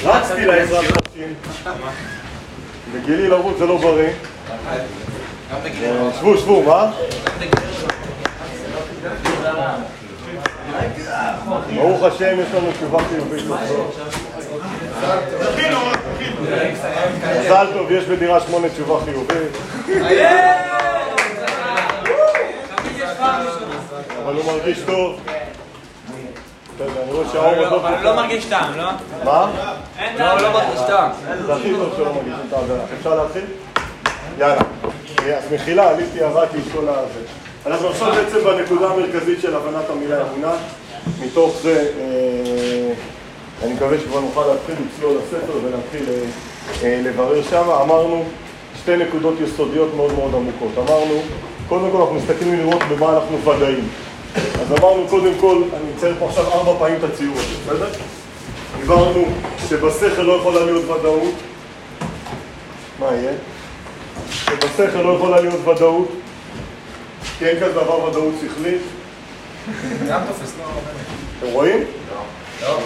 רצתי לעזרת נשים. בגילי לרוץ זה לא בריא. שבו, מה? ברוך השם, יש לנו תשובה חיובית. מזל טוב, יש בדירה 8 תשובה חיובית. אבל הוא מרגיש טוב. אני רואה שהאור עוד לא... אבל לא מרגיש טעם, לא? מה? אין טעם, לא מרגיש טעם. זה הכי טוב שלא מרגיש טעם. אפשר להתחיל? יאללה. אז מחילה, עליתי, עברתי את כל הזה. אנחנו עכשיו בעצם בנקודה המרכזית של הבנת המילה אמונה. מתוך זה, אני מקווה שכבר נוכל להתחיל לצלול לספר ולהתחיל לברר שם. אמרנו שתי נקודות יסודיות מאוד מאוד עמוקות. אמרנו, קודם כל אנחנו מסתכלים לראות במה אנחנו ודאים. אז אמרנו קודם כל, אני אצייר פה עכשיו 4 פעמים את הציור הזה, בסדר? דיברנו שבשכל לא יכולה להיות ודאות. מה יהיה? שבשכל לא יכולה להיות ודאות, כי אין כזה דבר ודאות שכלית. גם תופס, לא... אתם רואים? לא.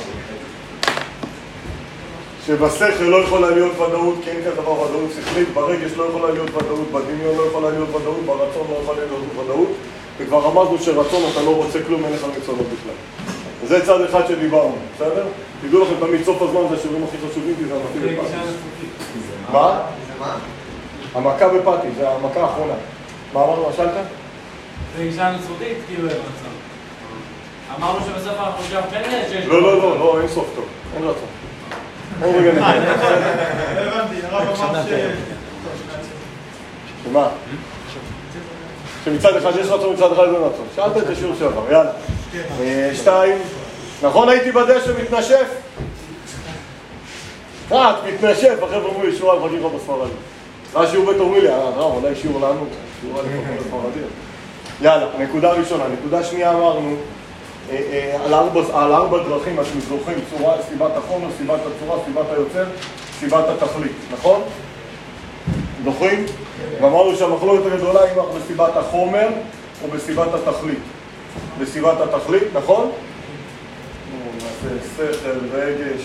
שבשכל לא יכולה להיות ודאות, כי אין כזה דבר ודאות שכלית, ברגש לא יכולה להיות ודאות, בדמיון לא יכולה להיות ודאות, ברצון לא יכולה להיות ודאות, וכבר אמרנו שרצון אתה לא רוצה כלום, אין לך רצונות בכלל. וזה צד אחד שדיברנו, בסדר? תדעו לכם תמיד סוף הזמן זה השיעורים הכי חשובים, כי זה המתאים בפאטי. מה? המכה בפאטי, זה המכה האחרונה. מה אמרנו, מה שאלת? זה גישה נצרותית, כאילו אין רצון. אמרנו שבסוף אנחנו חושב כן שיש... לא, אין סוף טוב, אין רצון. אין רגע נגיד. הבנתי, הרב אמר ש... שמה? שמצד אחד יש רצון, מצד אחד אין רצון. שאלת את השיעור שעבר, יאללה. 2, נכון הייתי בדשא מתנשף? את מתנשף, החבר'ה אמרו לי שיעור על חגים לך בספרדים. היה שיעור בית אומרים לי, אולי שיעור לנו, שיעור על חגים בספרדים. יאללה, נקודה ראשונה. נקודה שנייה אמרנו, על 4 דרכים, אתם זוכרים, צורה, סיבת החומר, סיבת הצורה, סיבת היוצר, סיבת התכלית, נכון? זוכרים? ואמרנו שהמחלוקת הגדולה היא בסיבת החומר או בסיבת התכלית. בסיבת התכלית, נכון? נעשה שכל, רגש,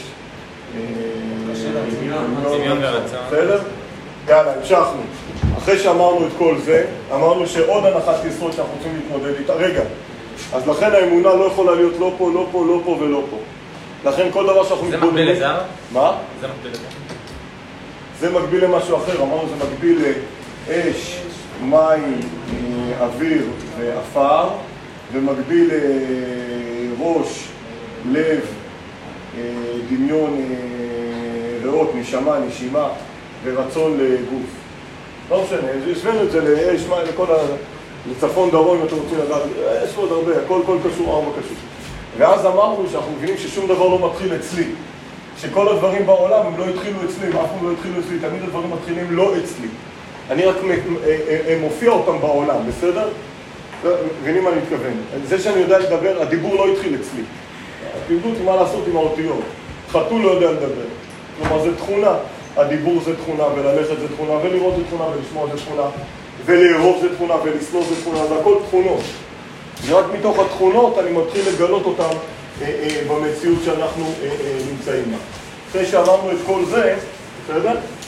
דמיון ורצון. בסדר? יאללה, המשכנו. אחרי שאמרנו את כל זה, אמרנו שעוד הנחת יסוד שאנחנו רוצים להתמודד איתה. רגע, אז לכן האמונה לא יכולה להיות לא פה, לא פה, לא פה ולא פה. לכן כל דבר שאנחנו מתמודדים... זה מקביל לזה? מה? זה מקביל לזה. זה מקביל למשהו אחר, אמרנו זה מקביל לאש, מים, אוויר ואפר, ומקביל לראש, לב, דמיון, ריאות, נשמה, נשימה ורצון לגוף. לא משנה, השווינו את זה לאש, מים, לכל ה... לצפון דרום, אם אתם רוצים לדעת, יש עוד הרבה, הכל קשור, 4 קשור. ואז אמרנו שאנחנו מבינים ששום דבר לא מתחיל אצלי. שכל הדברים בעולם הם לא התחילו אצלי, אף פעם לא התחילו אצלי, תמיד הדברים מתחילים לא אצלי. אני רק מופיע אותם בעולם, בסדר? מבינים מה אני מתכוון. זה שאני יודע לדבר, הדיבור לא התחיל אצלי. תלמדו אותי מה לעשות עם האותיות. חתול לא יודע לדבר. כלומר, זה תכונה. הדיבור זה תכונה, וללכת זה תכונה, ולראות זה תכונה, ולשמוע זה תכונה, ולאהוב זה תכונה, ולסלול זה תכונה, זה הכל תכונות. ורק מתוך התכונות אני מתחיל לגלות אותם במציאות שאנחנו נמצאים בה. אחרי שאמרנו את כל זה, בסדר?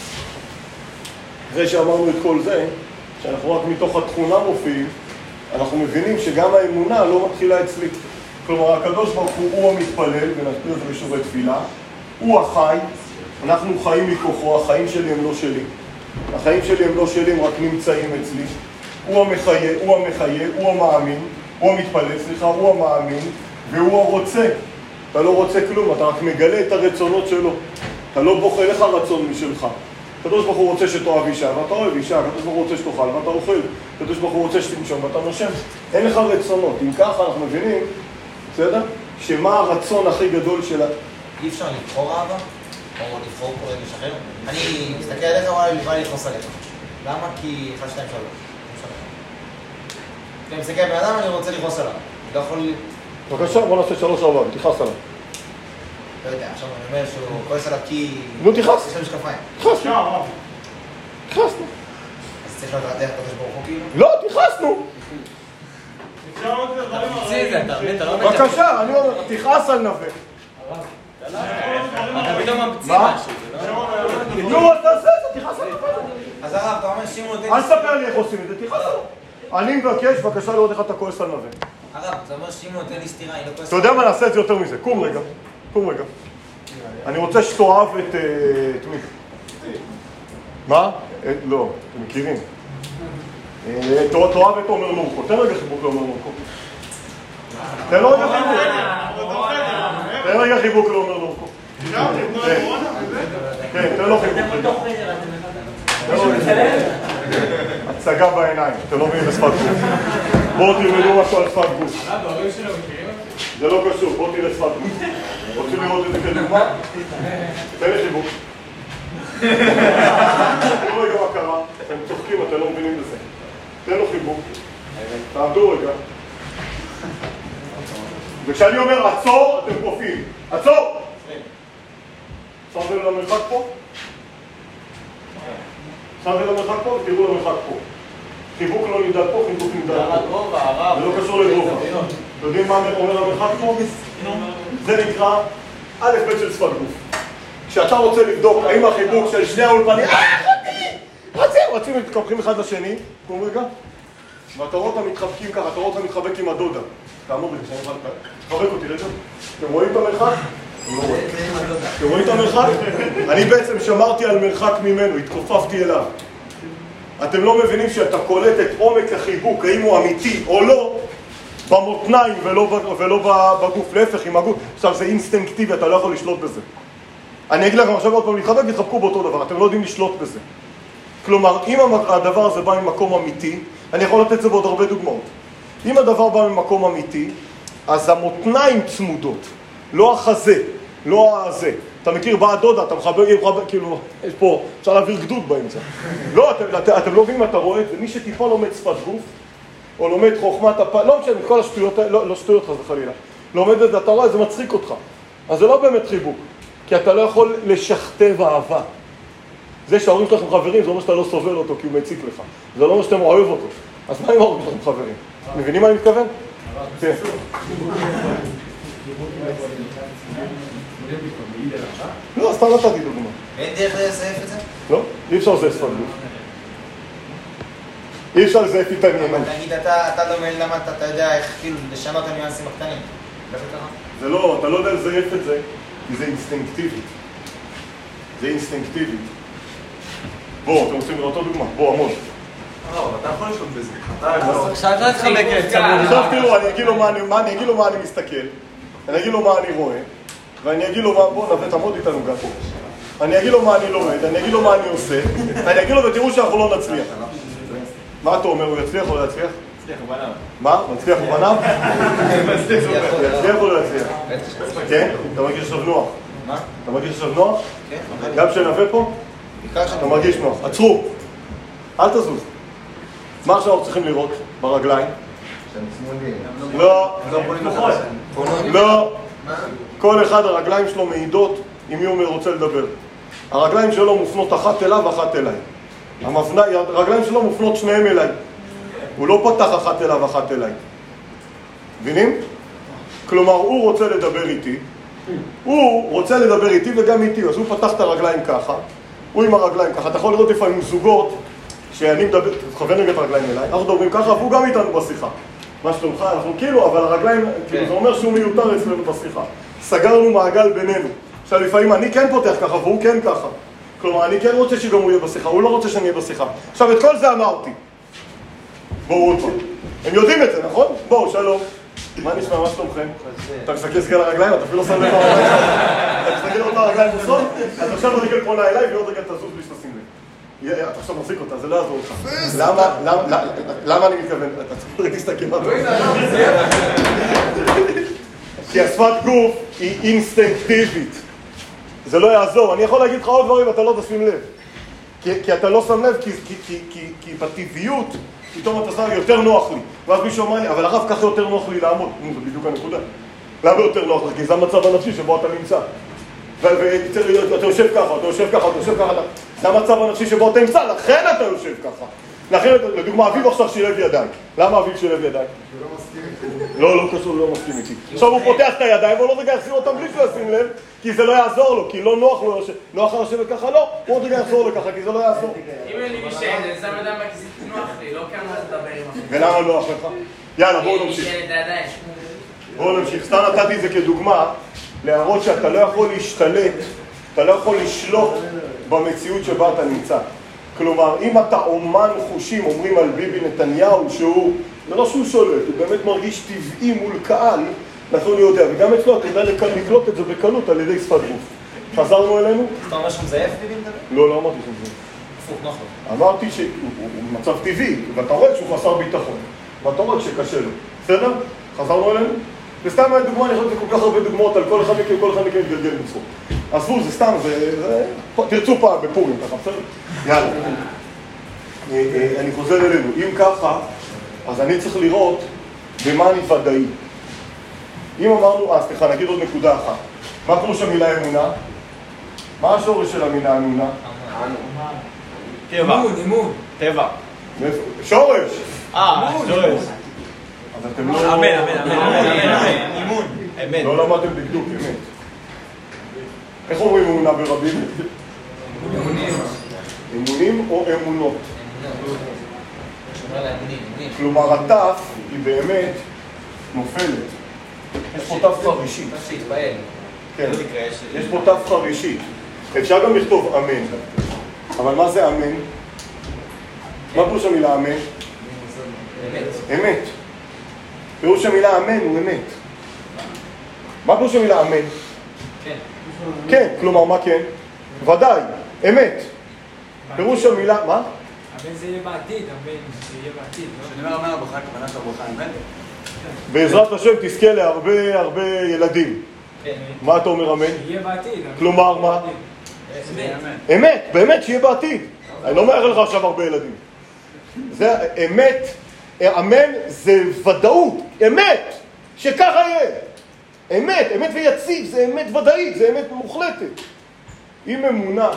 אחרי שאמרנו את כל זה, שאנחנו רק מתוך התכונה מופיעים, אנחנו מבינים שגם האמונה לא מתחילה אצלי. כלומר, הקדוש ברוך הוא המתפלל, ונסביר את זה בשיעורי תפילה, הוא החי, אנחנו חיים מכוחו, החיים שלי הם לא שלי. החיים שלי הם לא שלי, הם רק נמצאים אצלי. הוא המחיה, הוא המאמין, הוא המתפלל, סליחה, הוא המאמין, והוא הרוצה. אתה לא רוצה כלום, אתה רק מגלה את הרצונות שלו. אתה לא בוחר לך רצון משלך. הקדוש ברוך הוא רוצה שתאהב אישה, ואתה אוהב אישה, הקדוש ברוך הוא רוצה שתאכל, ואתה אוכל. הקדוש ברוך הוא רוצה שתנשום, ואתה נושם. אין לך רצונות. אם ככה אנחנו מבינים, בסדר? שמה הרצון הכי גדול שלה? אי אפשר לבחור אהבה? או לבחור פה לשחרר? אני מסתכל עליך, אולי לבא לכנוס עליך. למה? כי 1, 2, 3. אני מסתכל על בן אדם, אני רוצה לכנוס עליו. לא יכול... בבקשה, בוא נעשה 3, 4, תכעס עליו. לא יודע, עכשיו אני אומר שהוא כועס עליו כי... נו, תכעס. יש לו משקפיים. תכעסנו. תכעסנו. אז צריך לדעת איך קדוש ברוך הוא כאילו? לא, תכעסנו. אתה לא... בבקשה, אני אומר, תכעס על נווה. אתה פתאום ממציא מה? משהו, זה לא... נו, אז תעשה את זה, תכעס עליו. אז הרב, אתה אומר שמעון נותן אל תספר לי איך עושים את זה, תכעס עליו. אני מבקש, בבקשה לראות איך אתה כועס על נווה. הרב, אתה אומר שמעון נותן לי סתירה, אני לא כועס. אתה יודע מה, נעשה את זה יותר מזה. קום רגע. אני רוצה שתאהב את מי? מה? לא, אתם מכירים. תאהב את עומר נורקו. תן רגע חיבוק לעומר נורקו. תן לו רגע חיבוק. תן רגע חיבוק לעומר נורקו. כן, תן לו חיבוק. הצגה בעיניים, אתם לא מבינים בשפת גוף. בואו תלמדו משהו על שפת גוף. זה לא קשור, בואו תראה שפת גוף. רוצים לראות את זה כדוגמה? תן לי חיבוק. תראו רגע מה קרה, אתם צוחקים, אתם לא מבינים בזה. תן לו חיבוק. תעמדו רגע. וכשאני אומר עצור, אתם קופאים. עצור! שמתם למרחק פה? שמתם למרחק פה ותראו למרחק פה. חיבוק לא נמדד פה, חיבוק נמדד פה. זה לא קשור לגובה. אתם יודעים מה אומר המרחק פה? זה נקרא א' ב' של שפת גוף. כשאתה רוצה לבדוק האם החיבוק של שני האולפנים רצים ומתקרבים אחד לשני, קום רגע, ואתה רואה אותם מתחבקים ככה, אתה רואה אותם מתחבק עם הדודה. תעמוד רגע, שאני יכול לחבק אותי רגע. אתם רואים את המרחק? אתם רואים את המרחק? אני בעצם שמרתי על מרחק ממנו, התכופפתי אליו. אתם לא מבינים שאתה קולט את עומק החיבוק, האם הוא אמיתי או לא, במותניים ולא בגוף, להפך עם הגוף. עכשיו זה אינסטינקטיבי, אתה לא יכול לשלוט בזה. אני אגיד לכם עכשיו עוד פעם להתחבק, תתחבקו באותו דבר, אתם לא יודעים לשלוט בזה. כלומר, אם הדבר הזה בא ממקום אמיתי, אני יכול לתת את זה בעוד הרבה דוגמאות. אם הדבר בא ממקום אמיתי, אז המותניים צמודות, לא החזה, לא הזה. אתה מכיר, באה דודה, אתה מחבק, כאילו, יש פה, אפשר להעביר גדוד באמצע. לא, אתם לא מבינים מה אתה רואה את זה, מי שטיפה לומד שפת גוף, או לומד חוכמת הפעם, לא משנה, את כל השטויות, לא שטויות חס וחלילה. לומד את זה, אתה רואה, זה מצחיק אותך. אז זה לא באמת חיבוק, כי אתה לא יכול לשכתב אהבה. זה שההורים שלכם חברים, זה אומר שאתה לא סובל אותו, כי הוא מציק לך. זה לא אומר שאתם אוהב אותו. אז מה אם ההורים שלכם חברים? מבינים מה אני מתכוון? כן. לא, סתם נתתי דוגמה. אין דרך לזייף את זה? לא, אי אפשר לזייף שפת גוף. אי אפשר לזייף איתנים. אבל נגיד, אתה למדת, אתה יודע איך כאילו לשנות את הניואנסים הקטנים. זה לא, אתה לא יודע לזייף את זה, כי זה אינסטינקטיבי. זה אינסטינקטיבי. בואו, אתם רוצים לראות עוד דוגמה? בואו, עמוד. אתה יכול לשלוט בזה. עכשיו אתה תחלק את צמוד. עכשיו תראו, אני אגיד לו מה אני מסתכל, אני אגיד לו מה אני רואה, ואני אגיד לו מה, בואו נווה, תעמוד איתנו גם. אני אגיד לו מה אני לומד, אני אגיד לו מה אני עושה, אני אגיד לו ותראו שאנחנו לא נצליח. מה אתה אומר, הוא יצליח או לא יצליח? מצליח הוא בניו. מה? מצליח הוא בניו? יצליח או לא יצליח? כן? אתה מרגיש עכשיו נוח? מה? אתה מרגיש עכשיו נוח? כן. גם שנווה פה? אתה מרגיש נוח. עצרו. אל תזוז. מה עכשיו אנחנו צריכים לראות ברגליים? לא. לא. כל אחד הרגליים שלו מעידות עם מי הוא רוצה לדבר. הרגליים שלו מופנות אחת אליו ואחת אליי. הרגליים שלו מופנות שניהם אליי. הוא לא פתח אחת אליו ואחת אליי. מבינים? כלומר, הוא רוצה לדבר איתי. הוא רוצה לדבר איתי וגם איתי. אז הוא פתח את הרגליים ככה. הוא עם הרגליים ככה. אתה יכול לראות לפעמים זוגות שאני מדבר, תכוון רגע את הרגליים אליי. אנחנו מדברים ככה, והוא גם איתנו בשיחה. מה שלומך? אנחנו כאילו, אבל הרגליים, כאילו, זה אומר שהוא מיותר אצלנו בשיחה. סגרנו מעגל בינינו. עכשיו, לפעמים אני כן פותח ככה, והוא כן ככה. כלומר, אני כן רוצה שגם הוא יהיה בשיחה, הוא לא רוצה שאני אהיה בשיחה. עכשיו, את כל זה אמרתי. בואו עוד פעם. הם יודעים את זה, נכון? בואו, שלום. מה נשמע, מה שלומכם? אתה מסתכל סגל הרגליים, אתה אפילו לא שם לב הרגליים. אתה מסתכל עוד הרגליים בסוף, אז עכשיו הרגל פונה אליי, ועוד רגל תזוז בלי שתשים לב. אתה עכשיו מחזיק אותה, זה לא יעזור לך. למה אני מתכוון? אתה צריך להסתכל מה אתה עושה. כי השפת גוף היא אינסטינקטיבית. זה לא יעזור. אני יכול להגיד לך עוד דברים, אתה לא תשים לב. כי אתה לא שם לב, כי בטבעיות, פתאום אתה שם יותר נוח לי. ואז מישהו אומר לי, אבל הרב ככה יותר נוח לי לעמוד. זה בדיוק הנקודה. למה יותר נוח לי? כי זה המצב הנפשי שבו אתה נמצא. ואתה יושב ככה, אתה יושב ככה, אתה יושב ככה. זה המצב הנפשי שבו אתה נמצא, לכן אתה יושב ככה. לכן, לדוגמה, אביב עכשיו שילב ידיים. למה אביב שילב ידיים? הוא לא מסכים איתי. לא קשור, לא מסכים איתי. עכשיו הוא פותח את הידיים, והוא לא רגע יחזיר אותם בלי שהוא ישים לב, כי זה לא יעזור לו, כי לא נוח לו, נוח לו לשבת ככה, לא, הוא עוד רגע יחזור לו ככה, כי זה לא יעזור. אם אין לי משען, אני שם ידיים בכיסית נוח לי, לא כמה לדבר עם אחרים. ולמה נוח לך? יאללה, בואו נמשיך. בואו נמשיך. סתם נתתי את זה כדוגמה, להראות שאתה לא יכול להשתלט, אתה לא יכול לשלוט במציאות שבה אתה נמצא. כלומר, אם אתה אומן חושים, אומרים על ביבי נתניהו שהוא, זה לא שהוא שולט, הוא באמת מרגיש טבעי מול קהל, נכון אני יודע, וגם אצלו אתה יודע לקלוט את זה בקלות על ידי שפת גוף. חזרנו אלינו? אתה אומר שהוא מזייף ביבי נתניהו? לא אמרתי שהוא מזייף. הפוך, נוח לו. אמרתי שהוא במצב טבעי, ואתה רואה שהוא חסר ביטחון, ואתה רואה שקשה לו. בסדר? חזרנו אלינו? וסתם דוגמה, אני חושב שזה כל כך הרבה דוגמאות על כל אחד מכם, כל אחד מכם מתגלגל בצחוק. עזבו, זה סתם, תרצו פעם בפורים, ככה, בסדר? יאללה. אני חוזר אלינו. אם ככה, אז אני צריך לראות במה אני ודאי. אם אמרנו, סליחה, נגיד עוד נקודה אחת. מה פירוש המילה אמונה? מה השורש של המילה אמונה? טבע. אמון. טבע. שורש! שורש. אז אתם לא... אמן. אימון. אמן. לא למדתם בדקדוק, אמת. איך אומרים אמונה ברבים? אמונים או אמונות? כלומר, התף היא באמת נופלת. יש פה תף חרישי. כן, יש פה תף חרישי. אפשר גם לכתוב אמן. אבל מה זה אמן? מה פירוש המילה אמן? אמת. פירוש המילה אמן הוא אמת. מה פירוש המילה אמן? כן, כלומר מה כן? ודאי, אמת. פירוש המילה, מה? אמן זה יהיה בעתיד, אמן זה יהיה בעתיד. כשאני אומר אמן הברכה, הכוונה של הברכה אמן? בעזרת השם תזכה להרבה ילדים. מה אתה אומר אמן? יהיה בעתיד. כלומר מה? אמת, באמת שיהיה בעתיד. אני לא מאחל לך עכשיו הרבה ילדים. זה אמת, אמן זה ודאות, אמת, שככה יהיה. אמת ויציב, זה אמת ודאית, זה אמת מוחלטת. אם אמונה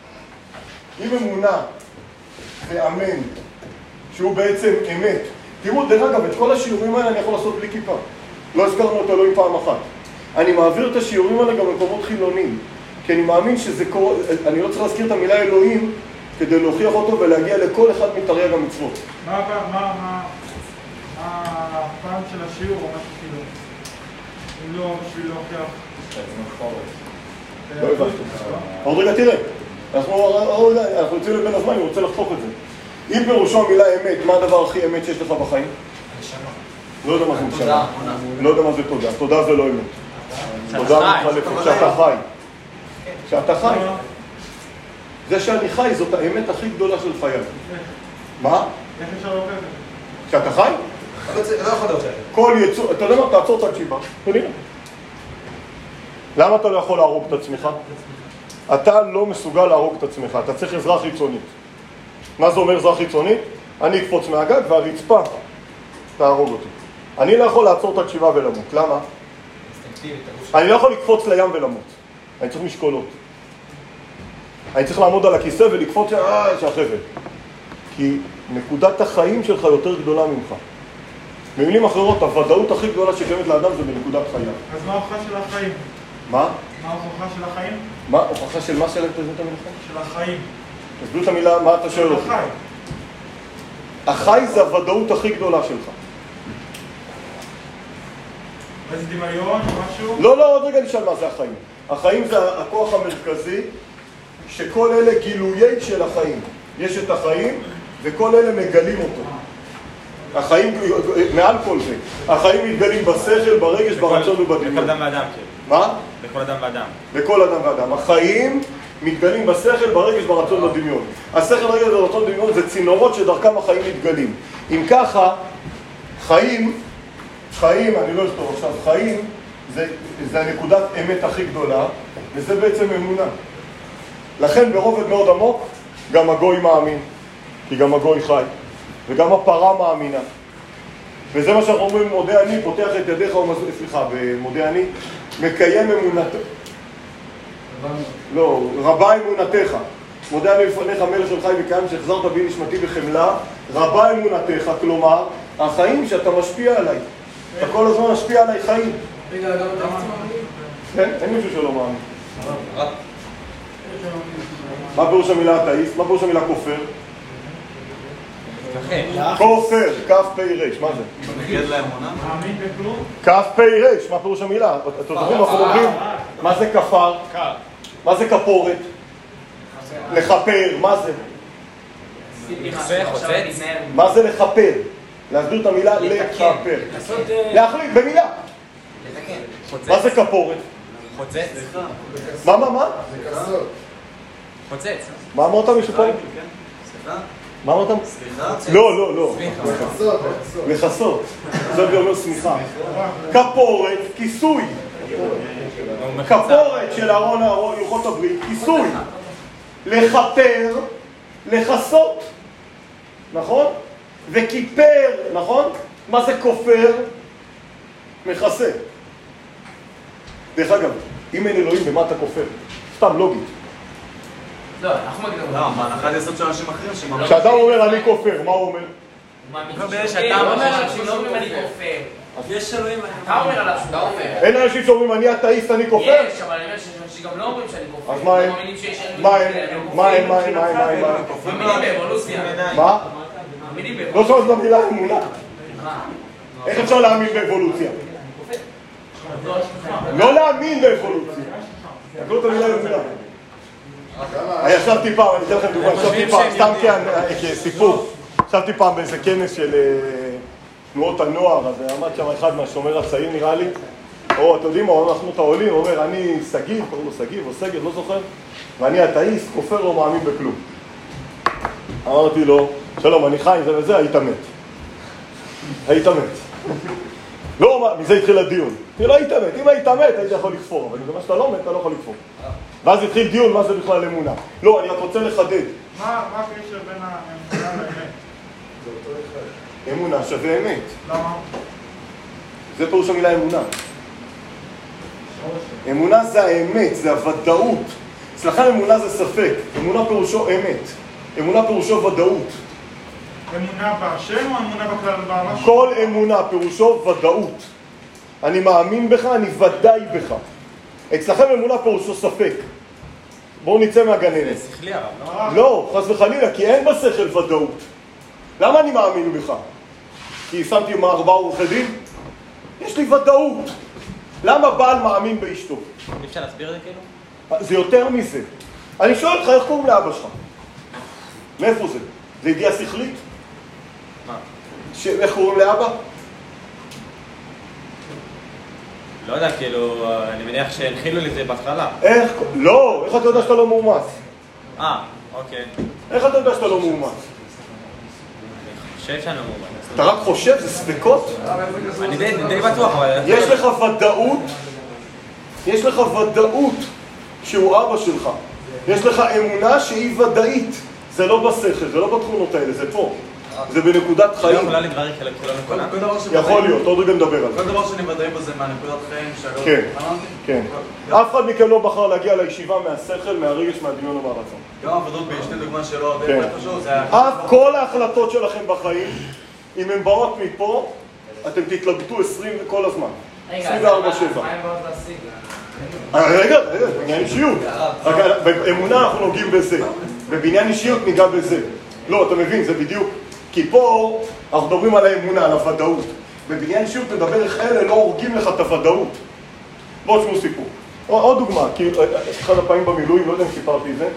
זה אמן, שהוא בעצם אמת. תראו, דרך אגב, את כל השיעורים האלה אני יכול לעשות בלי כיפה. לא הזכרנו את אלוהים פעם אחת. אני מעביר את השיעורים האלה גם למקומות חילוניים, כי אני מאמין שזה קורה, אני לא צריך להזכיר את המילה אלוהים כדי להוכיח אותו ולהגיע לכל אחד מתרי"ג המצוות. מה הפעם של השיעור או משהו כאילו? אם לא בשביל להוכיח... לא הבנתי. עוד רגע תראה, אנחנו יוצאים לבין הזמן, אני רוצה לחתוך את זה. אם פירושו המילה אמת, מה הדבר הכי אמת שיש לך בחיים? לא יודע מה זה נשאר. לא יודע מה זה תודה. תודה זה לא אמת. תודה מתחלפת, שאתה חי. שאתה חי. זה שאני חי זאת האמת הכי גדולה של חיי. מה? איך אפשר להוכיח את זה? שאתה חי? לא יכול להוכיח. כל יצור, אתה יודע מה? תעצור את הנשימה. תראה. למה אתה לא יכול להרוג את עצמך? אתה לא מסוגל להרוג את עצמך, אתה צריך עזרה חיצונית. מה זה אומר עזרה חיצונית? אני אקפוץ מהגג והרצפה תהרוג אותי. אני לא יכול לעצור את הנשימה ולמות. למה? אני לא יכול לקפוץ לים ולמות. אני צריך משקולות. אני צריך לעמוד על הכיסא ולקפוץ שהחבל. כי נקודת החיים שלך יותר גדולה ממך. במילים אחרות, הוודאות הכי גדולה שקיימת לאדם זה בנקודת חייו. אז מה ההוכחה של החיים? מה? מה ההוכחה של החיים? מה? הוכחה של מה שאלה תזמין את המילה? של החיים. תסביר את המילה, מה אתה שואל אותי? החי. החי זה הוודאות הכי גדולה שלך. איזה דמיון או משהו? לא, עוד רגע נשאל מה זה החיים. החיים זה הכוח המרכזי, שכל אלה גילויי של החיים. יש את החיים, וכל אלה מגלים אותו. החיים, מעל כל זה, החיים מתגלים בשכל, ברגש, ברצון ובדמיון. בכל אדם ואדם, כאילו. מה? בכל אדם ואדם. בכל אדם ואדם. החיים מתגלים בשכל, ברגש, ברצון ובדמיון. השכל, ברגש, ברצון ובדמיון זה צינורות שדרכם החיים מתגלים. אם ככה, חיים, אני לא אכתוב עכשיו, חיים זה הנקודת אמת הכי גדולה, וזה בעצם אמונה. לכן ברובד מאוד עמוק, גם הגוי מאמין, כי גם הגוי חי, וגם הפרה מאמינה. וזה מה שאנחנו אומרים, מודה אני, פותח את ידיך, במודה אני, מקיים אמונתך. לא, רבה אמונתך. מודה אני לפניך מלך של חי וקיים שהחזרת בי נשמתי בחמלה, רבה אמונתך, כלומר, החיים שאתה משפיע עליי. אתה כל הזמן משפיע עליי חיים. רגע, גם אתה מאמין? כן, אין מישהו שלא מאמין. מה פירוש המילה אתאיסט? מה פירוש המילה כופר? כופר, כף פי רש, מה זה? מתנגד לאמונה? מאמין בכלום? כף פי רש, מה פירוש המילה? אתם זוכרים, אנחנו אומרים, מה זה כפר? מה זה כפורת? לכפר, מה זה? מה זה לכפר? להסביר את המילה לכפר. להחליט, במילה. מה זה כפורת? חוצץ? מה? חוצץ. מה אמרת מישהו פה? מה אמרת? לא. לכסות. זה גם אומר סמיכה. כפורת, כיסוי. כפורת של ארון לוחות הברית, כיסוי. לכפר, לכסות. נכון? וכיפר, נכון? מה זה כופר? מכסה. דרך אגב, אם אין אלוהים, במה אתה כופר? סתם לוגית. לא, אנחנו מגדירים. לא, בהנחת יסוד של אנשים אחרים שמאמינים. כשאדם אומר אני כופר, מה הוא אומר? אתה אומר אנשים לא אומרים אני כופר. יש אלוהים. אתה אומר עליו שאתה אומר. אין אנשים שאומרים אני אתאיסט, אני כופר? יש, אבל אני אומר שגם לא אומרים שאני כופר. אז מה הם? מה הם? מאמינים באבולוציה. מה? מאמינים לא באבולוציה. שומעת במילה אמונה. איך אפשר להאמין באבולוציה? לא להאמין באבולוציה. תקלו את המילה אמונה. ישבתי פעם, אני אתן לכם דוגמה, ישבתי פעם, סתם כסיפור, ישבתי פעם באיזה כנס של תנועות הנוער, אז עמד שם אחד מהשומר הצעיר נראה לי, או אתם יודעים מה, אנחנו את העולים, הוא אומר, אני סגיב, קוראים לו סגיב או סגב, לא זוכר, ואני אתאיסט, כופר לא מאמין בכלום. אמרתי לו, שלום, אני חי, זה וזה, היית מת. היית מת. לא, מזה התחיל הדיון. כי לא היית מת, אם היית מת, היית יכול לכפור, אבל אם שאתה לא מת, אתה לא יכול לכפור. ואז התחיל דיון, מה זה בכלל אמונה? לא, אני רק רוצה לחדד. מה הקשר בין האמונה לאמת? אמונה שווה אמת. למה? זה פירוש המילה אמונה. אמונה זה האמת, זה הוודאות. אצלכם אמונה זה ספק, אמונה פירושו אמת. אמונה פירושו ודאות. אמונה בהשם או אמונה בכלל במשהו? כל אמונה פירושו ודאות. אני מאמין בך, אני ודאי בך. אצלכם אמונה פירושו ספק. בואו נצא מהגננת. זה שכלי הרב, לא? לא, חס וחלילה, כי אין בשכל ודאות. למה אני מאמין בך? כי שמתי עם 4 עורכי דין? יש לי ודאות. למה בעל מאמין באשתו? אי אפשר להסביר את זה כאילו? זה יותר מזה. אני שואל אותך, איך קוראים לאבא שלך? מאיפה זה? זה ידיעה שכלית? מה? איך קוראים לאבא? לא יודע, כאילו, אני מניח שהנחילו לזה בהתחלה. איך? לא, איך אתה יודע שאתה לא מאומץ? אוקיי. איך אתה יודע שאתה לא מאומץ? אני חושב שאני לא מובן. אתה רק חושב, זה ספקות? אני די בטוח, אבל... יש לך ודאות שהוא אבא שלך. יש לך אמונה שהיא ודאית. זה לא בשכל, זה לא בתכונות האלה, זה פה. זה בנקודת חיים. לא יכולה להתברר כולה נכונה? יכול להיות, עוד רגע נדבר על זה. כל דבר שאני ודאי בזה מהנקודת חיים שלו. כן, כן. אף אחד מכם לא בחר להגיע לישיבה מהשכל, מהרגש, מהדמיון ומהרצון. גם עבודות באשתי דוגמה שלו, כן. כל ההחלטות שלכם בחיים, אם הן באות מפה, אתם תתלבטו 20 כל הזמן. 24/7. מה הם באות להשיג? רגע, בעניין אישיות. באמונה אנחנו נוגעים בזה, בבניין אישיות ניגע בזה. לא, אתה מבין, זה בדיוק. כי פה אנחנו מדברים על האמונה, על הוודאות. בבניין אישיות נדבר איך אלה לא הורגים לך את הוודאות. בואו תשמעו סיפור. עוד דוגמה, כי אחד הפעמים במילואים, לא יודע אם סיפרתי את זה,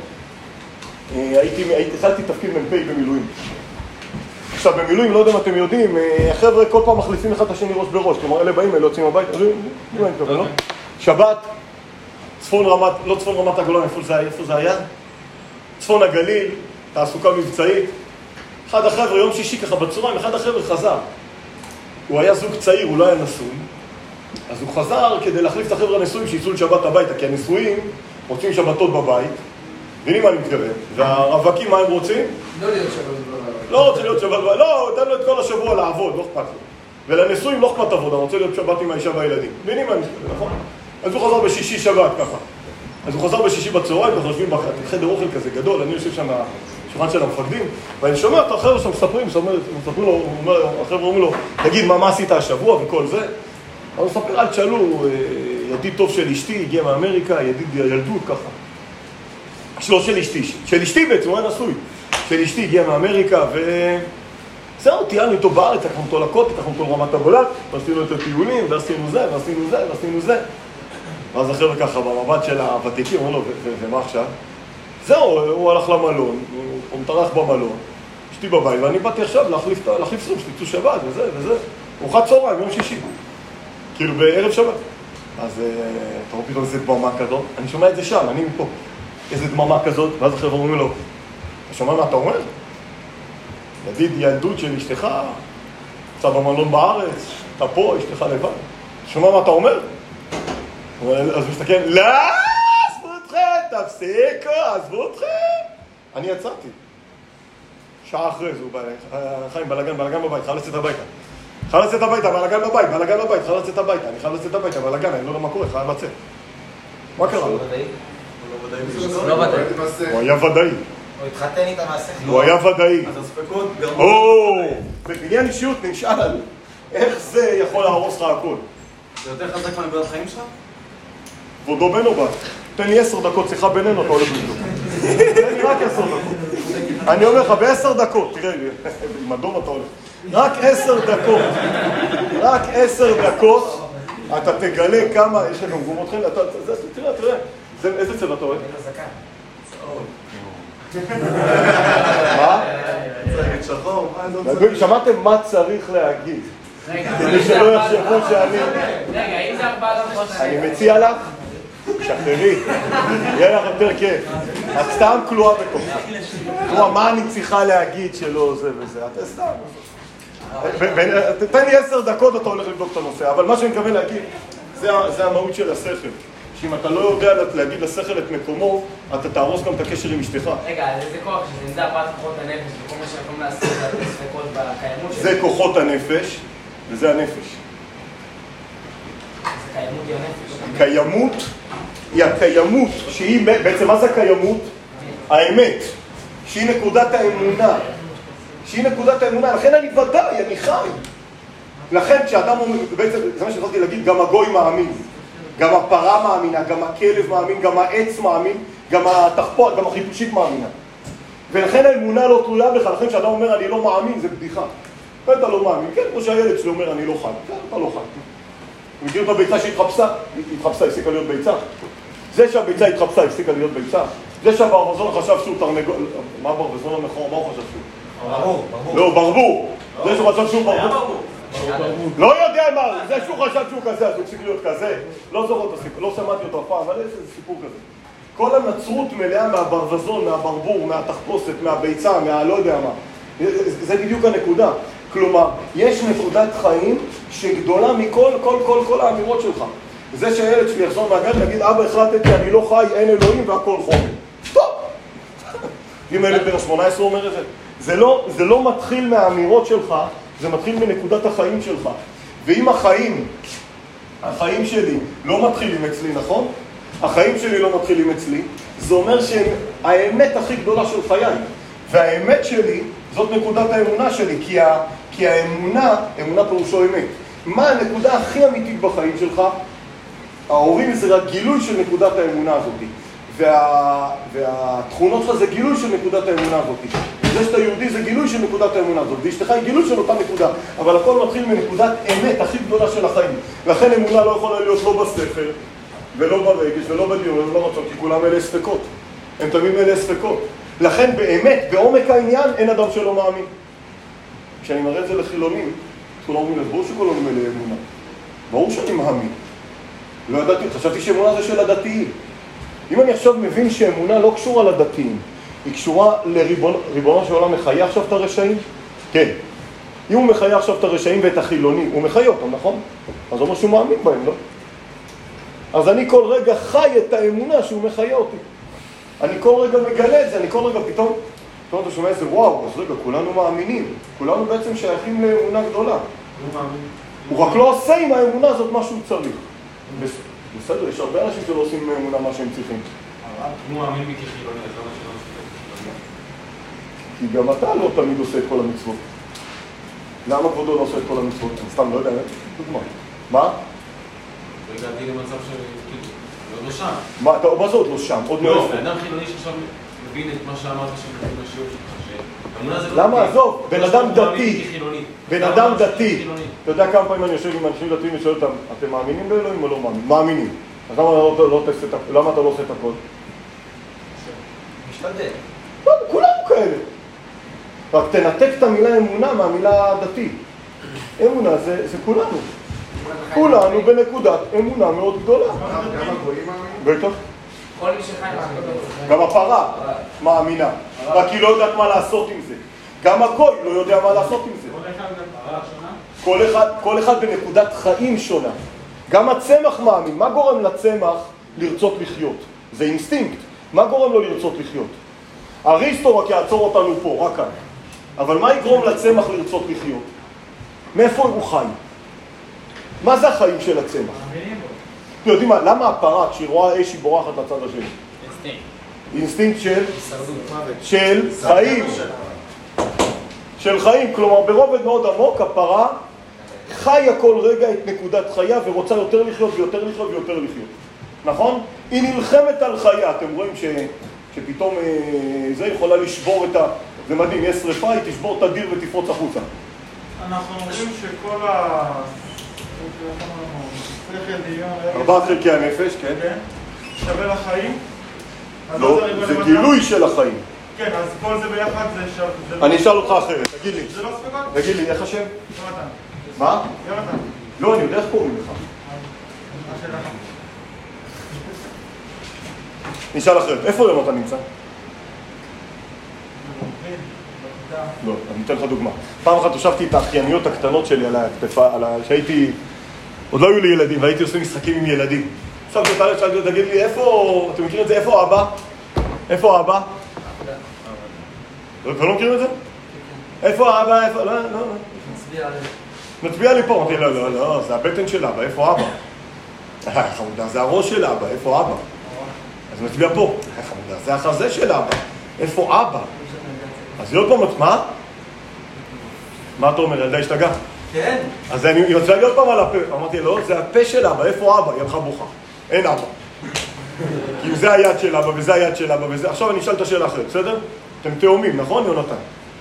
התחלתי תפקיד מ"פ במילואים. עכשיו במילואים, לא יודע אם אתם יודעים, החבר'ה כל פעם מחליפים אחד את השני ראש בראש, כלומר אלה באים, אלה יוצאים הביתה, שבת, צפון רמת, לא צפון רמת הגולן, איפה זה היה? צפון הגליל, תעסוקה מבצעית. אחד החבר'ה, יום שישי ככה בצהריים, אחד החבר'ה חזר. הוא היה זוג צעיר, הוא לא היה נשוי. אז הוא חזר כדי להחליף את החבר'ה הנשואים שיצאו לשבת הביתה, כי הנשואים רוצים שבתות בבית. מבינים מה אני מתכוון? והרווקים, מה הם רוצים? לא להיות שבת בבית. לא רוצה להיות שבת בבית, לא, תן לו את כל השבוע לעבוד, לא אכפת לו. ולנשואים לא אכפת עבודה, רוצה להיות שבת עם האישה והילדים. מבינים מה אני מתכוון, נכון? אז הוא חזר בשישי שבת ככה. אז הוא חזר בשישי בצהריים, אנחנו יושבים בחדר אוכל כזה גדול, אני יושב שם בשולחן של המפקדים, ואני שומע את החבר'ה שמספרים לו, החבר'ה אומרים לו, תגיד, מה עשית השבוע וכל זה? אז הוא מספר, אל תשאלו, ידיד טוב של אשתי, הגיע מאמריקה, ידיד ילדות ככה. שלו של אשתי בעצם, הוא היה נשוי. של אשתי הגיע מאמריקה, וזהו, טיילנו איתו בארץ, לקחנו אותו לכותל, לקחנו אותו לרמת הגולן, ועשינו את הטיולים, ועשינו זה, ועשינו זה, ועשינו זה. ואז החבר'ה ככה, במבט של הוותיקים, אמרו לו, ומה עכשיו? זהו, הוא הלך למלון, הוא מתארח במלון, אשתי בבית, ואני באתי עכשיו להחליף סרום, שתצאו שבת, וזה. ארוחת צהריים, יום שישי. כאילו בערב שבת. אז אתה רואה פתאום איזה דממה כזאת, אני שומע את זה שם, אני מפה. איזה דממה כזאת, ואז החבר'ה אומרים לו, אתה שומע מה אתה אומר? ידיד ילדות של אשתך, אתה במלון בארץ, אתה פה, אשתך לבד. אתה שומע מה אתה אומר? אז הוא מסתכל, לא, עזבו אתכם, תפסיקו, עזבו אתכם. אני יצאתי. שעה אחרי זה הוא בא, חיים, בלגן בבית, חייב לצאת הביתה. חייב לצאת הביתה, בלגן בבית, חייב לצאת הביתה, אני חייב לצאת הביתה, בלגן, אני לא יודע מה קורה, חייב לצאת. מה קרה? הוא לא ודאי. הוא היה ודאי. הוא התחתן איתה מהשכל. הוא היה ודאי. אז הספקות גרמו... בבניין אישיות נשאל, איך זה יכול להרוס לך הכל? זה יותר חזק מהנקודת חיים שלך? ועודו בן או בת, תן לי 10 דקות שיחה בינינו, אתה הולך לבדוק. תן לי רק 10 דקות. אני אומר לך, ב10 דקות, תראה, עם אדום אתה הולך. רק 10 דקות, אתה תגלה כמה, יש לכם גומות חן, תראה, איזה צבע אתה רואה? מה? שמעתם מה צריך להגיד? כדי שלא יחשבו שאני... רגע, אם זה 4 אני מציע לך, שחררי, יהיה לך יותר כיף. את סתם כלואה בתוכך. מה אני צריכה להגיד שלא זה וזה? את סתם. תן לי 10 דקות, אתה הולך לבדוק את הנושא. אבל מה שאני מתכוון להגיד, זה המהות של השכל. שאם אתה לא יודע להגיד לשכל את מקומו, אתה תהרוס גם את הקשר עם אשתך. רגע, איזה כוח שזה, זה הפרט כוחות הנפש, וכל מה שאנחנו לעשות זה ספקות בקיימות שלנו. זה כוחות הנפש, וזה הנפש. זה קיימות היא הנפש. קיימות היא הקיימות, שהיא בעצם מה זה קיימות? האמת, שהיא נקודת האמונה. לכן אני ודאי, אני חי. לכן כשאדם אומר, בעצם זה מה שרציתי להגיד, גם הגוי מאמין. גם הפרה מאמינה, גם הכלב מאמין, גם העץ מאמין, גם התחפושת, גם החיפושית מאמינה. ולכן האמונה לא תלויה בך, לכן כשאדם אומר אני לא מאמין, זה בדיחה. ואתה לא מאמין, כן, כמו שהילד שלי אומר אני לא חי, כן, אתה לא חי. מכיר את הביצה שהתחפשה? הפסיקה להיות ביצה. זה שהביצה התחפשה, הפסיקה להיות ביצה. זה שהברווזון חשב שהוא תרנגול, מה הברווזון המכור, מה הוא חשב שהוא? ברבור. לא, ברבור. זה שהוא חשב שהוא ברבור. לא יודע מה, זה שהוא חשב שהוא כזה, אז הוא הפסיק להיות כזה. לא זוכר את הסיפור, לא שמעתי אותו פעם, אבל איזה סיפור כזה. כל הנצרות מלאה מהברווזון, מהברבור, מהתחפושת, מהביצה, מהלא יודע מה. זה בדיוק הנקודה. כלומר, יש נקודת חיים שגדולה מכל האמירות שלך. זה שהילד שלי יחזור מהגן ויגיד, אבא החלטתי, אני לא חי, אין אלוהים והכל חומר. טוב! אם הילד בן 18 אומר את זה. זה לא מתחיל מהאמירות שלך, זה מתחיל מנקודת החיים שלך. ואם החיים שלי לא מתחילים אצלי, נכון? החיים שלי לא מתחילים אצלי, זה אומר שהאמת הכי גדולה של חיי. והאמת שלי, זאת נקודת האמונה שלי, כי האמונה פירושו אמת. מה הנקודה הכי אמיתית בחיים שלך? ההורים זה רק גילוי של נקודת האמונה הזאת. והתכונות שלך זה גילוי של נקודת האמונה הזאת. זה שאתה יהודי זה גילוי של נקודת האמונה הזאת. ואשתך היא גילוי של אותה נקודה. אבל הכל מתחיל מנקודת אמת הכי גדולה של החיים. לכן אמונה לא יכולה להיות לא בשכל, ולא ברגש, ולא בדיון, ולא רצון, כי כולם אלה ספקות. הם תמיד אלה ספקות. לכן באמת, בעומק העניין, אין אדם שלא מאמין. כשאני מראה את זה לחילונים, כולם אומרים, ברור שכולם מלא אמונה. ברור שאני מאמין. לא ידעתי, חשבתי שאמונה זה של הדתיים. אם אני עכשיו מבין שאמונה לא קשורה לדתיים, היא קשורה לריבונו של עולם מחיה עכשיו את הרשעים? כן. אם הוא מחיה עכשיו את הרשעים ואת החילונים, הוא מחיה אותם, נכון? אז הוא אומר שהוא מאמין בהם, לא? אז אני כל רגע חי את האמונה שהוא מחיה אותי. אני כל רגע מגלה את זה, אני כל רגע פתאום אתה שומע איזה וואו, אז רגע, כולנו מאמינים. כולנו בעצם שייכים לאמונה גדולה. הוא רק לא עושה עם האמונה הזאת מה שהוא צריך. בסדר, יש הרבה אנשים שלא עושים אמונה מה שהם צריכים. הוא מאמין בי כחילוני, אז למה שלא עושה? כי גם אתה לא תמיד עושה את כל המצוות. למה כבודו לא עושה את כל המצוות? אני סתם לא יודע, דוגמה. מה? הגעתי למצב לא שם. מה זה עוד לא שם? עוד לא. אדם חילוני שעכשיו מבין את מה שאמרת שמבין בשיעור שלך, למה? עזוב, בן אדם דתי, בן אדם דתי, אתה יודע כמה פעמים אני יושב עם אנשים דתיים ושואל אותם, אתם מאמינים באלוהים או לא מאמינים? מאמינים. אז למה אתה לא עושה את הכל? משתדל. כולנו כאלה. רק תנתק את המילה אמונה מהמילה דתי. אמונה זה כולנו. כולנו בנקודת אמונה מאוד גדולה. גם הגויים מאמינים? בטח. כל מי שחי מאמין. גם הפרה מאמינה, רק היא לא יודעת מה לעשות עם זה. גם הגוי לא יודע מה לעשות עם זה. כל אחד בנקודת חיים שונה. גם הצמח מאמין. מה גורם לצמח לרצות לחיות? זה אינסטינקט. מה גורם לו לרצות לחיות? אריסטו רק יעצור אותנו פה, רק כאן. אבל מה יגרום לצמח לרצות לחיות? מאיפה הוא חי? מה זה החיים של הצמח? אתם יודעים מה, למה הפרה כשהיא רואה אש היא בורחת לצד השני? אינסטינקט של חיים. של חיים, כלומר ברובד מאוד עמוק הפרה חיה כל רגע את נקודת חיה ורוצה יותר לחיות ויותר לחיות ויותר לחיות. נכון? היא נלחמת על חיה, אתם רואים שפתאום זה יכולה לשבור את ה... זה מדהים, יש שריפה, היא תשבור את הדיר ותפרוץ החוצה. אנחנו אומרים שכל שכל עליון... 4 חלקי הנפש, כן? שווה לחיים? לא, זה גילוי של החיים. כן, אז כל זה ביחד זה שווה... אני אשאל אותך אחרת, תגיד לי. זה לא ספקות? תגיד לי, איך השם? יונתן. מה? יונתן. לא, אני יודע איך קוראים לך. מה שלך? נשאל אחרת, איפה יונתן נמצא? לא, אני אתן לך דוגמה. פעם אחת הושבתי את האחייניות הקטנות שלי על הכתפה, שהייתי... עוד לא היו לי ילדים, והייתי עושה משחקים עם ילדים. עכשיו תגיד לי, איפה... אתם מכירים את זה? איפה אבא? איפה אבא? אתם לא מכירים את זה? איפה אבא? איפה... לא, לא. מצביע לי פה. אמרתי, לא, לא, לא, זה הבטן של אבא, איפה אבא? חמודה, זה הראש של אבא, איפה אבא? אז מצביע פה. חמודה, זה החזה של אבא, איפה אבא? אז היא עוד פעם, מה? מה אתה אומר, ילדה השתגע? כן. אז אני יוצא לי עוד פעם על הפה. אמרתי, לא, זה הפה של אבא, איפה אבא? היא הלכה בוכה. אין אבא. כי זה היד של אבא וזה היד של אבא וזה... עכשיו אני אשאל את השאלה אחרת, בסדר? אתם תאומים, נכון, יונתן?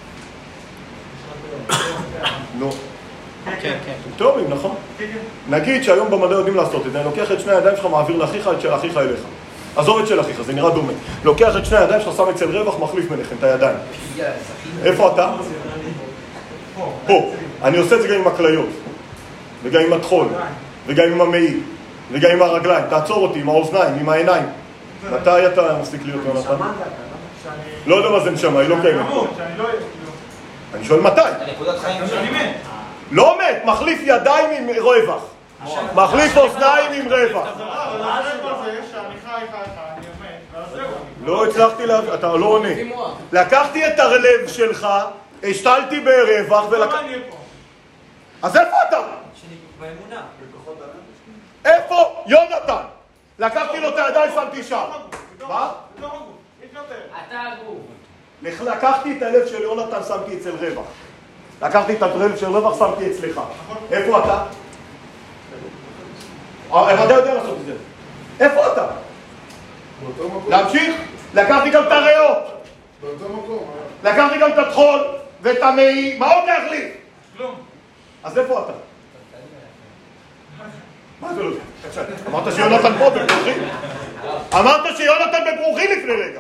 לא. כן, כן. אתם תאומים, נכון? נגיד שהיום במדע יודעים לעשות את זה, אני לוקח את שני הידיים שלך, מעביר לאחיך, את של אחיך אליך. עזוב את של אחיך, זה נראה דומה. לוקח את שני הידיים שלך, שם אצל רווח, מחליף ביניכם את הידיים. איפה אתה? פה. אני עושה את זה גם עם הכליות, וגם עם התחול, וגם עם המעי, וגם עם הרגליים. תעצור אותי, עם האוזניים, עם העיניים. מתי אתה מפסיק להיות יונתן? לא יודע מה זה נשמה, היא לא קיימת. אני שואל מתי? הנקודת חיים שאני מת. לא מת, מחליף ידיים עם רווח. מחליף אוזניים עם רווח. לא הצלחתי להבין, אתה לא עונה. לקחתי את הלב שלך, השתלתי ברווח ולקחתי... אז איפה אתה? באמונה. איפה יונתן? לקחתי לו את הידיים, שמתי שם. מה? אתה הגוף. לקחתי את הלב של יונתן, שמתי אצל רווח. לקחתי את הלב של רווח, שמתי אצלך. איפה אתה? אתה יודע לעשות את זה. איפה אתה? להמשיך? לקחתי גם את הריאות. באותו מקום. לקחתי גם את התחול ואת המעי. מה עוד להחליף? כלום. אז איפה אתה? מה זה לא יודע? אמרת שיונתן פה בברוכין. אמרת שיונתן בברוכין לפני רגע.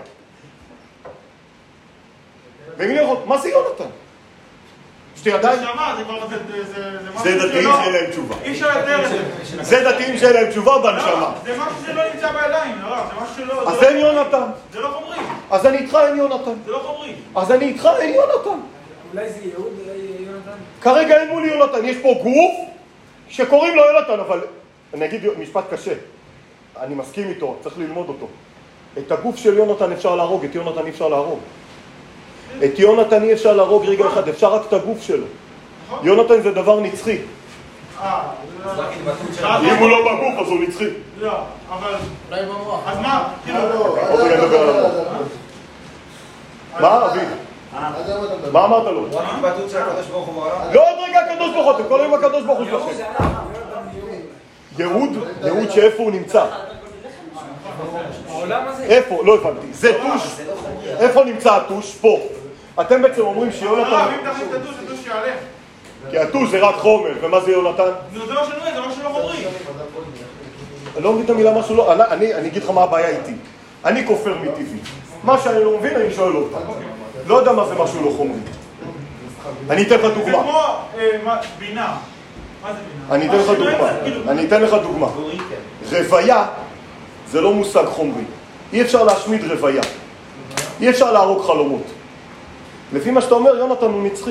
מה זה יונתן? שתי ידיים? זה דתיים שאין להם תשובה. אי אפשר לתאר את זה. זה דתיים שאין להם תשובה בנשמה. זה משהו שלא נמצא בידיים, זה משהו שלא... אז אין יונתן. זה לא חומרי. אז אני איתך אין יונתן. זה לא חומרי. אז אני איתך אין יונתן. אולי זה ייעוד, אולי יונתן? כרגע אין מולי יונתן. יש פה גוף שקוראים לו יונתן, אבל אני אגיד משפט קשה. אני מסכים איתו, צריך ללמוד אותו. את הגוף של יונתן אפשר להרוג, את יונתן אי אפשר להרוג. את יונתן אי אפשר להרוג רגע אחד, אפשר רק את הגוף שלו. יונתן זה דבר נצחי. אז רק התבטאות של... אם הוא לא בגוף אז הוא נצחי. לא, אבל... אולי במוח. אז מה? כאילו... אוקיי, נדבר על המוח. מה, אביב? מה אמרת לו? רק התבטאות של הקדוש ברוך הוא בעולם? לא עוד רגע הקדוש ברוך הוא, אתם כל היום הקדוש ברוך הוא שלכם. ייעוד שאיפה הוא נמצא. איפה? לא הבנתי. זה טוש? איפה נמצא הטוש? פה. אתם בעצם אומרים שיונתן... אם תחליט את הטוש, זה טוש שיעלה. כי הטוש זה רק חומר, ומה זה יונתן? זה לא שנוי, זה לא שלא חומרי. אני לא מבין את המילה משהו לא... אני אגיד לך מה הבעיה איתי. אני כופר מטבעי. מה שאני לא מבין, אני שואל אותך. לא יודע מה זה משהו לא חומרי. אני אתן לך דוגמה. זה כמו בינה. מה זה בינה? אני אתן לך דוגמה. רוויה זה לא מושג חומרי. אי אפשר להשמיד רוויה. אי אפשר להרוג חלומות. לפי מה שאתה אומר, יונתן הוא נצחי.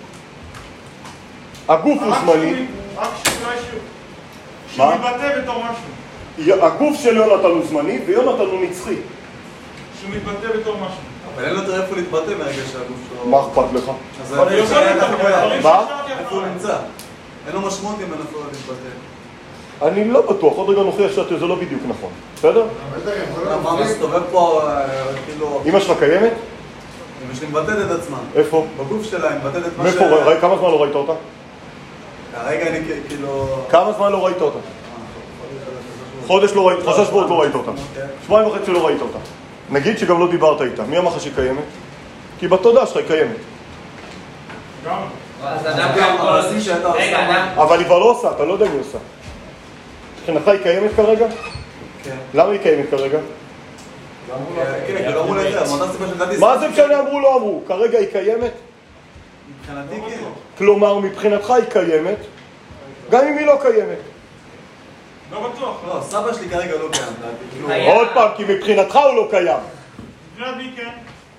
הגוף הוא זמני. רק שיעור. מה? שהוא מתבטא בתור משהו. הגוף של יונתן הוא זמני ויונתן הוא נצחי. שהוא מתבטא בתור משהו. אבל אין לו יותר איפה להתבטא מהרגע שהגוף שלו... מה אכפת לך? אז זה יכול להיות מה? איפה הוא נמצא. אין לו משמעות אם אין איפה להתבטא. אני לא בטוח, עוד רגע נוכיח שזה לא בדיוק נכון. בסדר? מה מסתובב פה, כאילו... אמא שלך קיימת? אמא שלי מבטאת את עצמה. איפה? בגוף שלה, היא מבטאת את מה מאיפה? כמה זמן לא ראית אותה? הרגע אני כאילו... כמה זמן לא ראית אותה? חודש לא ראית, 3 שבועות לא ראית אותה. 2.5 לא ראית אותה. נגיד שגם לא דיברת איתה. מי אמר לך שהיא קיימת? כי בתודעה שלך היא קיימת. גם. אז אדם גם כל הזמן שאתה עושה. אבל היא כבר לא עושה, אתה לא יודע מי עושה. מבחינתך היא קיימת כרגע? כן. למה היא קיימת כרגע? כן, כאילו אמרו לזה, מאותה סיבה שלדעתי... מה זה משנה אמרו לא אמרו? כרגע היא קיימת? מבחינתי כן. כלומר, מבחינתך היא קיימת, גם אם היא לא קיימת. לא בטוח. לא, סבא שלי כרגע לא קיים, לדעתי. עוד פעם, כי מבחינתך הוא לא קיים. מבחינת מי כן?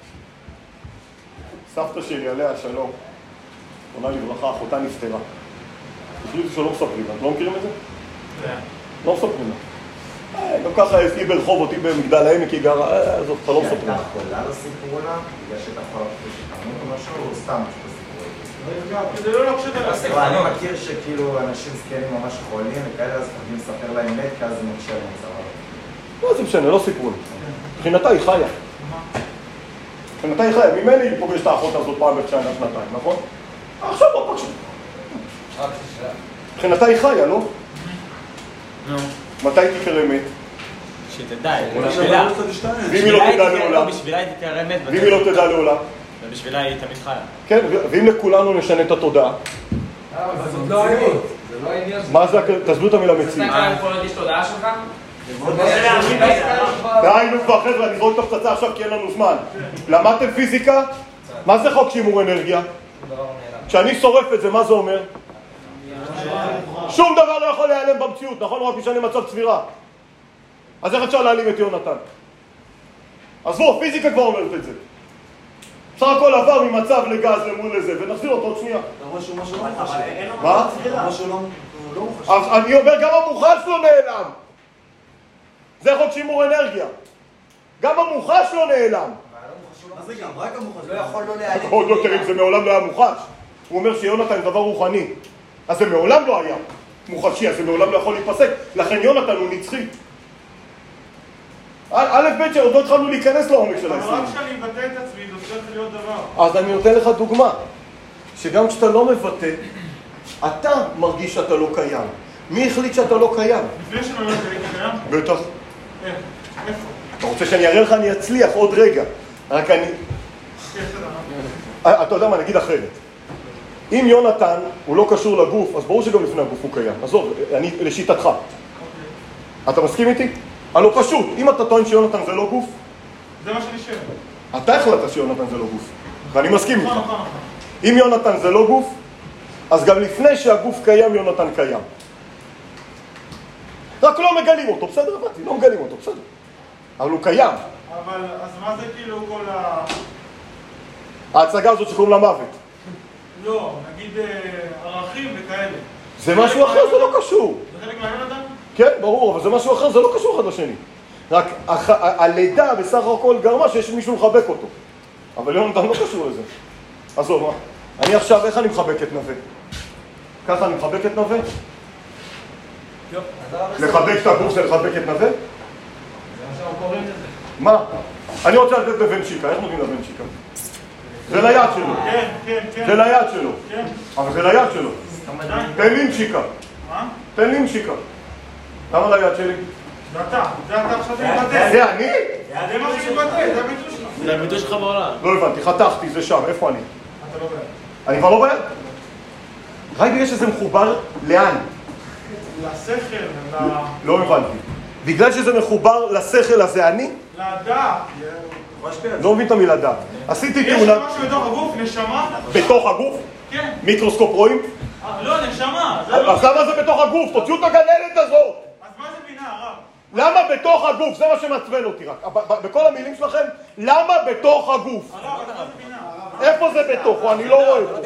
סבתא שלי, עליה השלום, זכרונה לברכה, אחותה נפטרה. החליטו שלא מספרים, אתם לא מכירים את זה? לא מספרים לה. גם ככה היא ברחובות, היא במגדל העמק, היא גרה, זאת, אתה לא מספרים. הייתה חולה לא סיפרו לה? בגלל שהייתה חולה שתמות או משהו, או סתם שתסיפרו לה? כדי לא להקשת על הסיפור. אני מכיר שכאילו אנשים זקנים ממש חולים וכאלה, אז חייבים לספר להם מת, כי אז זה מקשה להם צרה. לא, זה משנה, לא סיפרו לה. מבחינתה היא חיה. מבחינתה היא חיה. ממני היא פוגשת האחות הזאת פעם בשנה, שנתיים, נכון? עכשיו לא פגשת. מבחינתה היא חיה, לא? נו. מתי תקרא מת? שתדע, בשבילה. ואם היא לא תדע לעולם? בשבילה היא תקרא מת. ואם היא לא תדע לעולם? ובשבילה היא תמיד חיה. כן, ואם לכולנו נשנה את התודעה? אבל זאת לא העניין. זה לא העניין. מה זה, תסביר את המילה מציאות. אתה יכול להגיש תודעה שלך? די, נו כבר חבר'ה, אני זורק את הפצצה עכשיו כי אין לנו זמן. למדתם פיזיקה? מה זה חוק שימור אנרגיה? כשאני שורף את זה, מה זה אומר? שום דבר לא יכול להיעלם במציאות, נכון? רק משנה מצב צבירה. אז איך אפשר להעלים את יונתן? עזבו, פיזיקה כבר אומרת את זה. בסך הכל עבר ממצב לגז למול לזה, ונחזיר אותו עוד שנייה. אתה רואה שהוא משהו לא מוחש. מה? אתה רואה שהוא לא מוחש. אז אני אומר, גם המוחש לא נעלם. זה חוק שימור אנרגיה. גם המוחש לא נעלם. מה זה גם? רק המוחש. לא יכול לא להיעלם. עוד יותר אם זה מעולם לא היה מוחש. הוא אומר שיונתן דבר רוחני. אז זה מעולם לא היה מוחשי, אז זה מעולם לא יכול להיפסק. לכן יונתן הוא נצחי. א' ב' שעוד לא התחלנו להיכנס לעומק של אבל רק העשרים. כשאני מבטא את עצמי, זה צריך להיות דבר. אז אני נותן לך דוגמה. שגם כשאתה לא מבטא, אתה מרגיש שאתה לא קיים. מי החליט שאתה לא קיים? לפני שאני לא הייתי קיים? בטח. איפה? אתה רוצה שאני אראה לך, אני אצליח עוד רגע. רק אני... אתה יודע מה, נגיד אחרת. אם יונתן הוא לא קשור לגוף, אז ברור שגם לפני הגוף הוא קיים. עזוב, אני לשיטתך. אתה מסכים איתי? הלא פשוט, אם אתה טוען שיונתן זה לא גוף, זה מה שאני שואל. אתה החלטת שיונתן זה לא גוף. ואני מסכים איתך. נכון. אם יונתן זה לא גוף, אז גם לפני שהגוף קיים, יונתן קיים. רק לא מגלים אותו, בסדר? הבנתי, לא מגלים אותו, בסדר. אבל הוא קיים. אבל, אז מה זה כאילו כל ההצגה הזאת שקוראים לה מוות. לא, נגיד ערכים וכאלה. זה משהו אחר, זה לא קשור. זה חלק מהיונתן? כן, ברור, אבל זה משהו אחר, זה לא קשור אחד לשני. רק הלידה בסך הכל גרמה שיש מישהו לחבק אותו. אבל יונתן לא קשור לזה. עזוב, מה? אני עכשיו, איך אני מחבק את נווה? ככה אני מחבק את נווה? לחבק את הגוף זה לחבק את נווה? זה מה שאנחנו קוראים לזה. מה? אני רוצה לתת לבן שיקה, איך נותנים לבן שיקה? זה ליד שלו. כן, כן, כן. זה ליד שלו. כן. אבל זה ליד שלו. תן לי שיקה. מה? תן לי שיקה. למה ליד שלי? זה אתה עכשיו מתבטא. זה אני? זה מה שמתבטא, זה הביטוי שלך. זה הביטוי שלך בעולם. לא הבנתי, חתכתי, זה שם, איפה אני? אתה לא בעד. אני כבר לא ביד? רק בגלל שזה מחובר לאן? לשכל, לא הבנתי. בגלל שזה מחובר לשכל הזה אני? לדעת. לא מבין את המילה דעת. עשיתי יש תאונה משהו בתוך הגוף, נשמה? בתוך הגוף? כן. מיקרוסקופ רואים? לא, נשמה. זה לא... אז למה זה בתוך הגוף? תוציאו את הגננת הזאת! אז מה זה בינה, הרב? למה בתוך הגוף? זה מה שמעצבן אותי רק. בכל המילים שלכם, למה בתוך הגוף? הרב, אז מה זה בינה? איפה זה בתוכו? אני לא רואה אותו.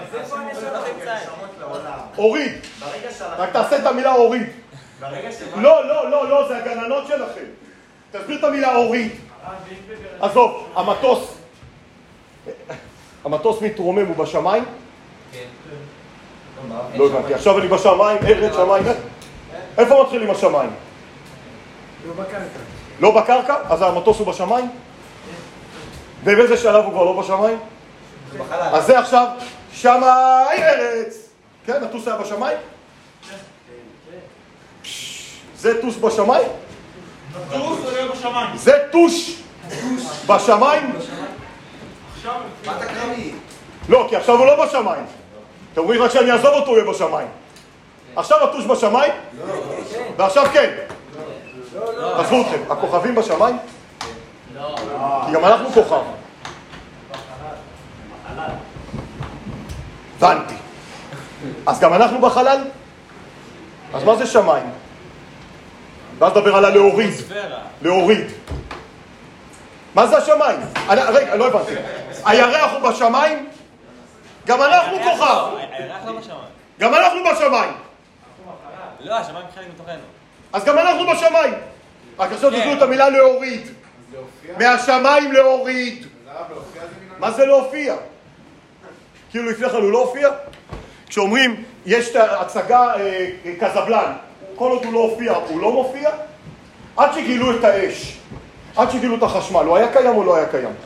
הוריד. רק תעשה את המילה הוריד. לא, לא, לא, לא, זה הגננות שלכם. תסביר את המילה הוריד. עזוב, המטוס מתרומם, הוא בשמיים? לא הבנתי, עכשיו אני בשמיים, ארץ שמיים. איפה מתחילים השמיים? לא בקרקע? אז המטוס הוא בשמיים? ובאיזה שלב הוא כבר לא בשמיים? אז זה עכשיו, שמיים ארץ. כן, הטוס היה בשמיים? זה טוס בשמיים? טוס או יהיה בשמיים? זה טוש בשמיים? מה אתה קרבי? לא, כי עכשיו הוא לא בשמיים. אתם אומרים רק שאני אעזוב אותו, הוא יהיה בשמיים. עכשיו הטוש בשמיים? ועכשיו כן. עזבו אתכם, הכוכבים בשמיים? כי גם אנחנו כוכב. הבנתי. אז גם אנחנו בחלל? אז מה זה שמיים? ואז נדבר על הלהוריד. להוריד. מה זה השמיים? רגע, לא הבנתי. הירח הוא בשמיים? גם אנחנו כוכב. הירח לא בשמיים. גם אנחנו בשמיים. לא, השמיים חלק מתוכנו. אז גם אנחנו בשמיים. רק עכשיו תדעו את המילה להוריד. מהשמיים להוריד. מה זה להופיע? כאילו לפני כן הוא לא הופיע? כשאומרים, יש את ההצגה קזבלן, כל עוד הוא לא הופיע, הוא לא מופיע? עד שגילו את האש, עד שגילו את החשמל, הוא היה קיים או לא היה קיים?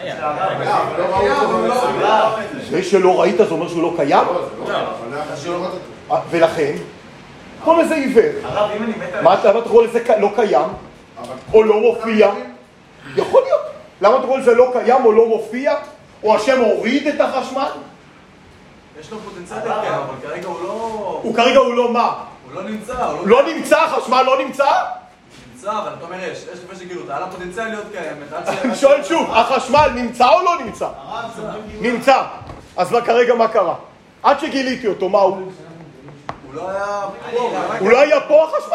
זה שלא ראית זה אומר שהוא לא קיים? ולכן, קורא לזה עיוור. מה אתה קורא לזה לא קיים? או לא מופיע? יכול להיות. למה אתה קורא לזה לא קיים או לא מופיע? או השם הוריד את החשמל? יש לו פוטנציאל כן, אבל כרגע הוא לא... כרגע הוא לא מה? הוא לא נמצא, הוא לא נמצא, החשמל לא נמצא? נמצא, אבל אתה אומר יש לפני שגילו אותה, על הפוטנציאל להיות קיימת. אני שואל שוב, החשמל נמצא או לא נמצא? נמצא. אז כרגע מה קרה? עד שגיליתי אותו, מה הוא? הוא לא היה פה. הוא לא היה פה החשמל?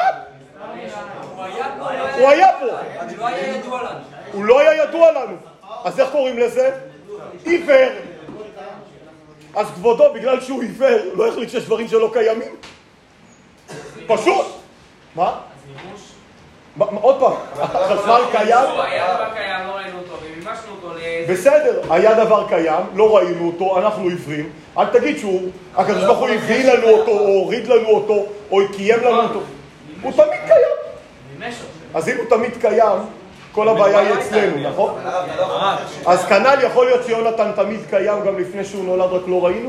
הוא היה פה. הוא לא היה ידוע לנו. אז איך קוראים לזה? עיוור. אז כבודו, בגלל שהוא עיוור, לא החליט שיש דברים שלא קיימים? פשוט. מה? עוד פעם, החשמל קיים? היה דבר קיים, לא ראינו אותו, ומימשנו אותו בסדר, היה דבר קיים, לא ראינו אותו, אנחנו עיוורים. אל תגיד שהוא, הקדוש ברוך הוא הביא לנו אותו, או הוריד לנו אותו, או קיים לנו אותו. הוא תמיד קיים. אז אם הוא תמיד קיים, כל הבעיה היא אצלנו, נכון? אז כנ"ל יכול להיות שיונתן תמיד קיים גם לפני שהוא נולד, רק לא ראינו?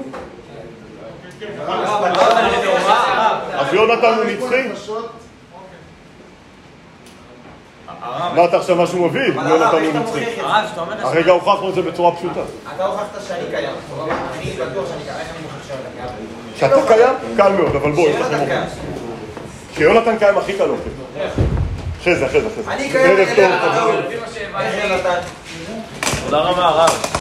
אז יונתן הוא נצחי? מה אתה עכשיו משהו מוביל? יונתן הוא נצחי. הרגע הוכחנו את זה בצורה פשוטה. אתה הוכחת שאני קיים. אני בטוח שאני קיים. איך אני מוכרח שאתה קיים? שאתה קיים? קל מאוד, אבל בוא, יש לכם מוכן. כשיונתן קיים הכי קל אוכל. אחרי זה. אני קיים. ערב טוב. תודה רבה, הרב.